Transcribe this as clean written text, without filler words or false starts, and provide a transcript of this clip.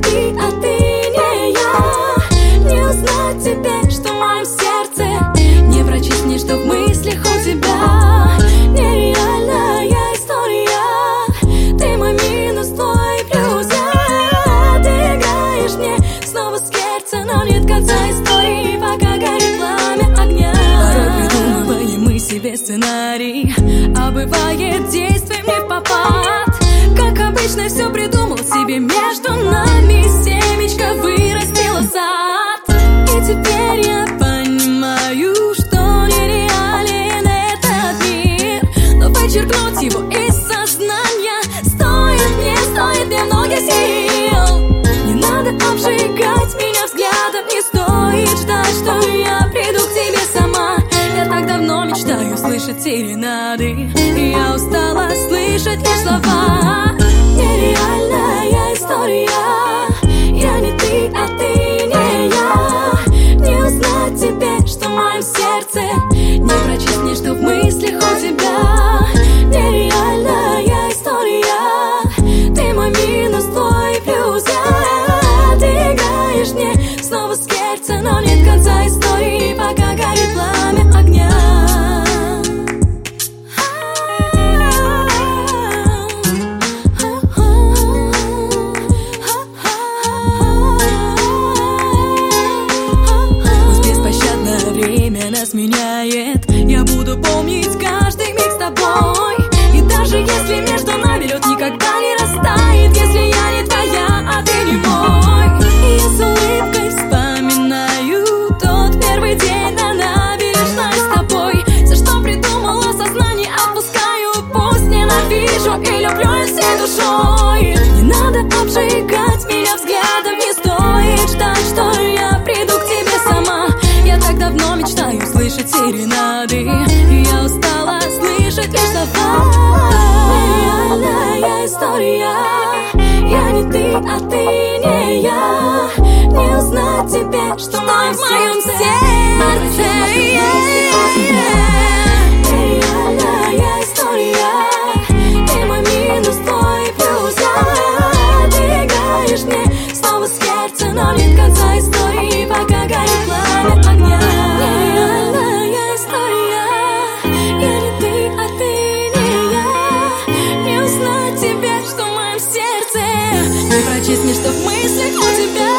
ты, а ты не я. Не узнать тебе, что в моем сердце. Не прочесть мне, что в мыслях у тебя. Нереальная история. Ты мой минус, твой плюс. Ты играешь мне снова с сердца, но нет конца истории, пока горит пламя огня. Порой придумываем мы себе сценарий, а бывает действуем не в попад. Как обычно все придумал себе, между нами семечко вырастила сад. И теперь я понимаю, что нереален этот мир, но вычеркнуть его из сознания стоит мне много сил. Не надо обжигать меня взглядом, не стоит ждать, что я приду к тебе сама. Я так давно мечтаю слышать серенады, и я устала слышать лишь слова. Нереальная история. Я не ты, а ты не я. Не узнать тебе, что в моем сердце. Не прочесть мне, что в мыслях у тебя. Нереальная история. Ты мой минус, твой плюс. Ты играешь мне снова с сердца, но нет конца истории, пока горит пламя огня. Время нас меняет, я буду помнить каждый миг с тобой. И даже если между нами лед никогда не растает, если я не твоя, а ты не мой. И я с улыбкой вспоминаю тот первый день на набережной с тобой. Все, что придумала сознание, отпускаю, пусть ненавижу и люблю я всей душой. Не надо обжигать меня взглядом, не стоит ждать, что я приду к тебе сама. Я так давно мечтаю слышать серенады, и я устала слышать лишь слова. Нереальная история. Я не ты, а ты не я. Не узнать тебе, что в моем сердце. Нереальная история. Ты мой минус, твой плюс. Ты играешь мне снова с сердца, но нет конца истории, пока горит пламя огня. Нереальная история. Я не ты, а ты не я. Не узнать тебе, что в моем сердце. Не прочесть мне, что в мыслях у тебя.